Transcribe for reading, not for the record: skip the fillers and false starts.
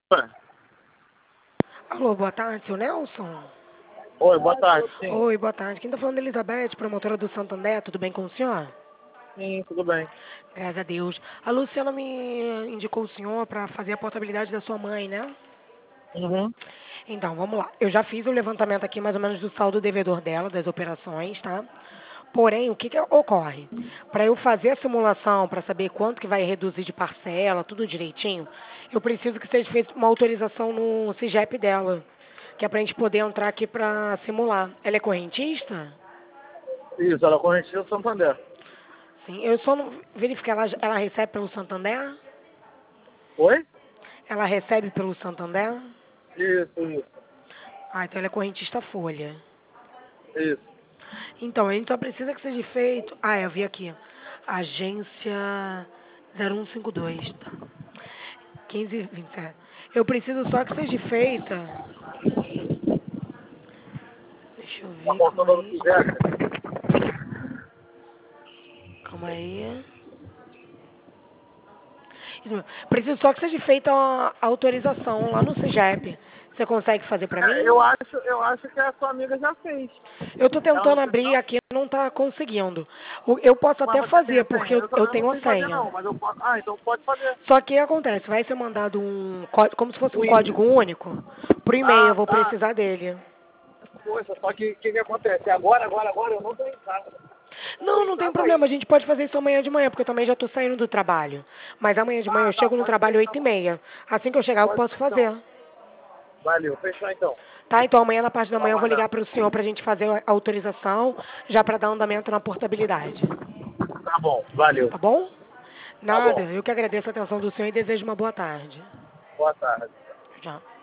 Ué. Alô, boa tarde, seu Nelson? Oi, boa tarde. Sim, Oi, boa tarde. Quem tá falando é Elizabeth, promotora do Santander, tudo bem com o senhor? sim, tudo bem. Graças a Deus. A Luciana me indicou o senhor para fazer a portabilidade da sua mãe, né? Uhum. Então, vamos lá. Eu já fiz o levantamento aqui mais ou menos do saldo devedor dela, das operações, tá? Porém, o que que ocorre? Para eu fazer a simulação, para saber quanto que vai reduzir de parcela, tudo direitinho, eu preciso que seja feita uma autorização no CIGEP dela, que é para a gente poder entrar aqui para simular. Ela é correntista? Isso, ela corrigiu o Santander. Sim, eu só não verifiquei, ela recebe pelo Santander? Oi? Ela recebe pelo Santander? Isso, Ah, então ela é correntista Folha. isso. Então, a gente só precisa que seja feito. Ah, eu vi aqui. Agência 0152, tá? 1527. Eu preciso só que seja feita. Deixa eu Tá ver, calma contando no aí. quiser. Calma aí. Isso mesmo. Preciso só que seja feita a autorização lá no CEGEP. Você consegue fazer pra É, mim? eu acho que a sua amiga já fez. Eu tô Ela não tentando fez, abrir não? aqui, não tá conseguindo. Eu posso Mas até você tem fazer, a senha. porque eu Eu não tenho a sei fazer, senha. não, mas eu posso. Ah, então pode fazer. Só que o que acontece? Vai ser mandado como se fosse um O código e-mail. único pro e-mail, eu Ah, vou tá. precisar dele. Poxa, só que o que acontece? Agora eu não tô em casa. Não tô Não, em não tem casa problema, a ainda. gente pode fazer isso amanhã de manhã, porque eu também já tô saindo do trabalho. Mas amanhã de manhã eu Tá, chego no pode trabalho ser então. 8h30. Assim que eu chegar, eu Pode posso ser então. fazer. Valeu, fechou então. Tá? Então amanhã, na parte da Tô manhã, eu vou ligar aguardando. para o senhor pra gente fazer a autorização, já para dar andamento na portabilidade. Tá bom, valeu. Tá bom? Tá Nada, bom. eu que agradeço a atenção do senhor e desejo uma boa tarde. Boa tarde. Tchau.